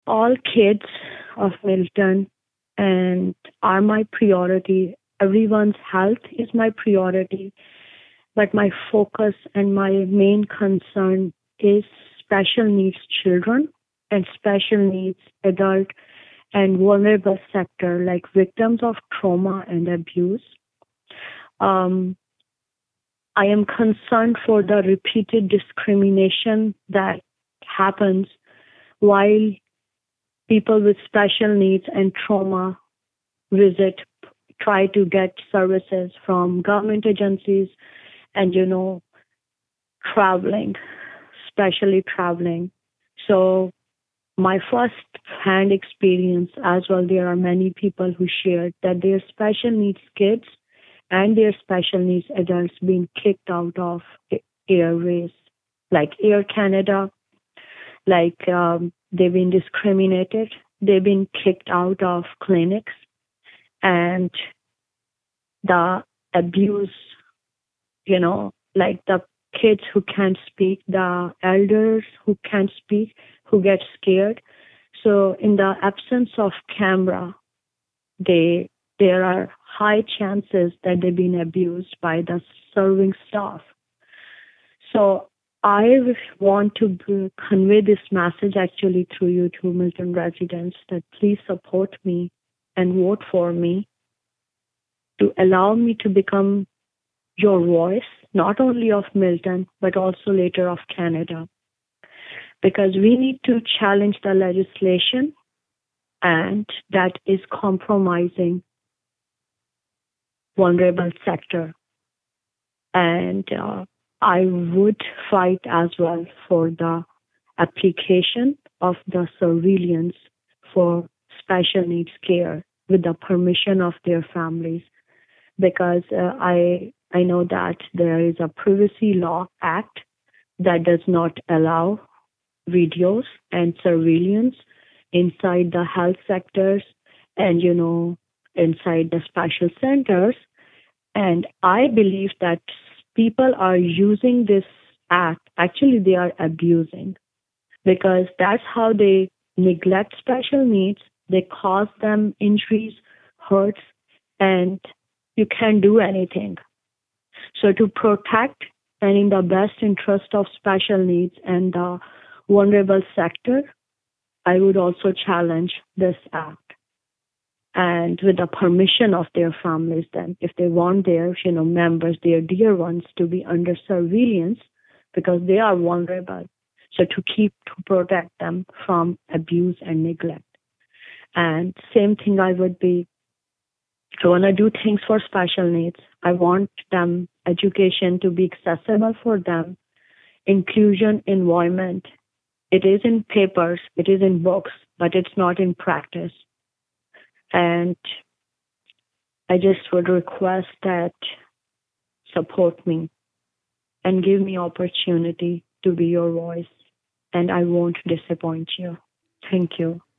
All kids of Milton and are my priority. Everyone's health is my priority, but my focus and my main concern is special needs children and special needs adult and vulnerable sector like victims of trauma and abuse. Um, I am concerned for the repeated discrimination that happens while people with special needs and trauma visit, try to get services from government agencies and, traveling, especially traveling. So my first hand experience as well, there are many people who shared that their special needs kids and their special needs adults being kicked out of airways like Air Canada, like they've been discriminated, they've been kicked out of clinics, and the abuse, like the kids who can't speak, the elders who can't speak, who get scared. So in the absence of camera, they there are high chances that they've been abused by the serving staff. So I want to convey this message actually through you to Milton residents that please support me and vote for me to allow me to become your voice, not only of Milton, but also later of Canada. Because we need to challenge the legislation and that is compromising vulnerable sector. And I would fight as well for the application of the surveillance for special needs care with the permission of their families because I know that there is a Privacy Law Act that does not allow videos and surveillance inside the health sectors and inside the special centers. And I believe that people are using this act, actually they are abusing because that's how they neglect special needs, they cause them injuries, hurts, and you can't do anything. So to protect and in the best interest of special needs and the vulnerable sector, I would also challenge this act. And with the permission of their families, then if they want their members, their dear ones to be under surveillance because they are vulnerable, so to protect them from abuse and neglect. And same thing, I want to do things for special needs. I want them education to be accessible for them, inclusion, environment. It is in papers, it is in books, but it's not in practice. And I just would request that support me and give me opportunity to be your voice. And I won't disappoint you. Thank you.